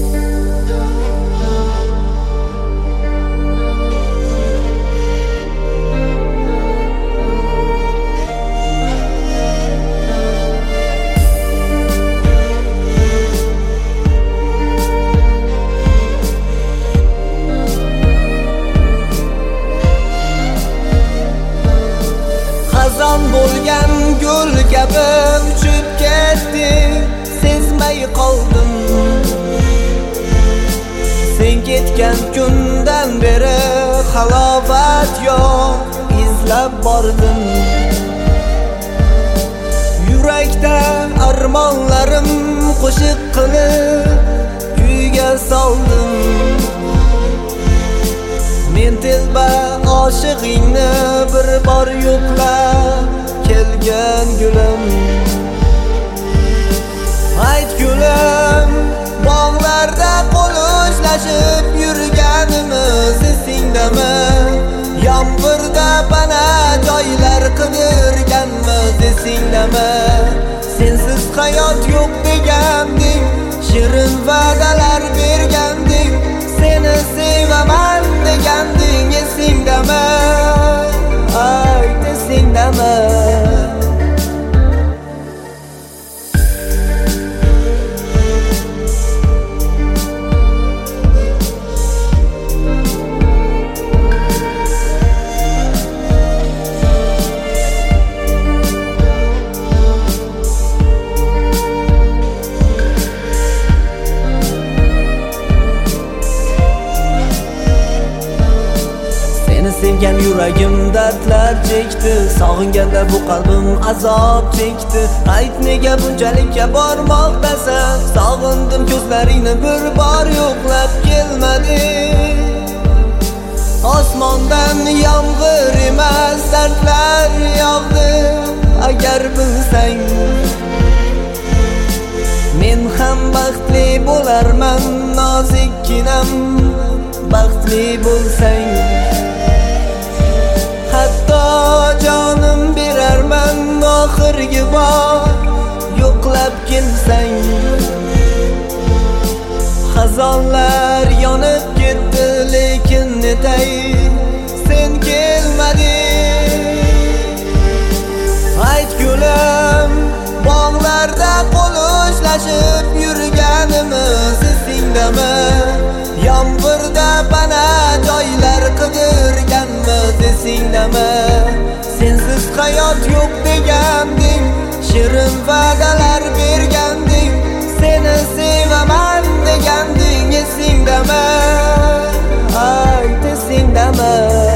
Xazon bo'lgan gul kabi uchib ketdi, sezmay qoldim. Sen ketgan kundan beri halovat yo'q, izlab bordim. Yurakda armonlarim qo'shiq qilib kuyga soldim. Men telba oshiqingni bir bor yo'qlab kelgan gulim. Ayt gulim, bog'larda qo'l ushlashib yurganimiz esingdami? Yomg'irda bana joylar qidirganmiz esingdami? Sensiz hayot yo'q deganding, shirin va'dalar berganding, seni sevaman deganding esingdami? Ayt esingdami? Sevgan yuragim dardlar chekdi, sog'inganda bu qalbim azob chekdi. Ayt nega bunchalikka bormoqdasan? Sog'indim ko'zlaringni bir bor yo'qlab kelmading. Osmondan yomg'ir emas dardlar yog'di, agar bilsang men ham baxtli bo'larman, nozikkinam baxtli bo'lsang. Hatto jonim berarman oxirgi bor yo'qlab kelsang. Xazonlar yonib ketdi, lekin netay sen kelmading. Ayt gulim, bog'larda qo'l ushlashib yurganimiz esingdami? Yomg'irda bana joylar qidirganmiz esingdami? Sensiz hayot yo'q deganding, shirin va'dalar berganding, seni sevaman deganding esingdami? Ayt esingdami?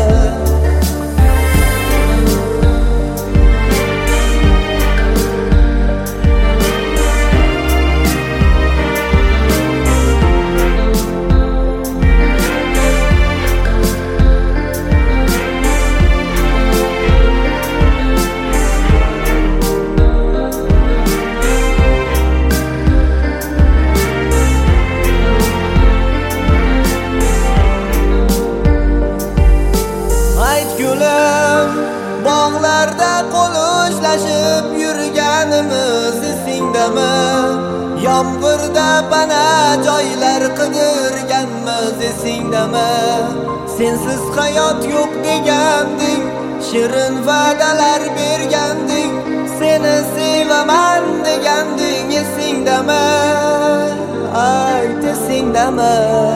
Bog'larda qo'l ushlashib yurganimiz esingdami? Yomg'irda bana joylar qidirganmiz esingdami? Sensiz hayot yo'q deganding, shirin va'dalar berganding, seni sevaman deganding esingdami? Ayt esingdami?